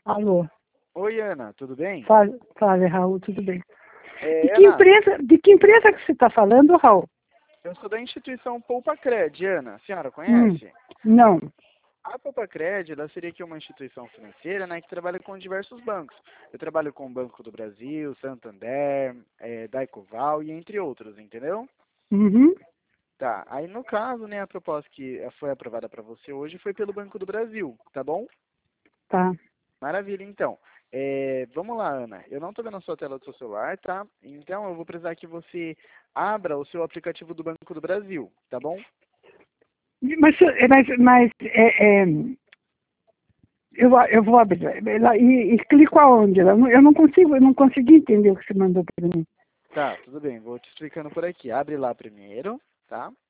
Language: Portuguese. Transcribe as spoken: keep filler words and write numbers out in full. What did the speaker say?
Alô, Oi, Ana, tudo bem? fala, fala, Raul, tudo bem? De É, que Ana, empresa, de que empresa que você está falando, Raul? eu sou da instituição Poupacred, Ana. A senhora Hum, conhece? não. A Poupacred, ela seria aqui uma instituição financeira, né, que trabalha com diversos bancos. Eu trabalho com o Banco do Brasil, Santander, é, Daicoval e entre outros, entendeu? Uhum, Tá, aí no caso, né, a proposta que foi aprovada para você hoje foi pelo Banco do Brasil, tá bom? tá. Maravilha, então. É, vamos lá, Ana. Eu não estou vendo a sua tela do seu celular, tá? Então eu vou precisar que você abra o seu aplicativo do Banco do Brasil, tá bom? Mas, mas, mas é, é, eu, eu vou abrir ela, e, e clico aonde? Eu não, eu não consigo, eu não consegui entender o que você mandou para mim. Tá, tudo bem. Vou te explicando por aqui. Abre lá primeiro, tá?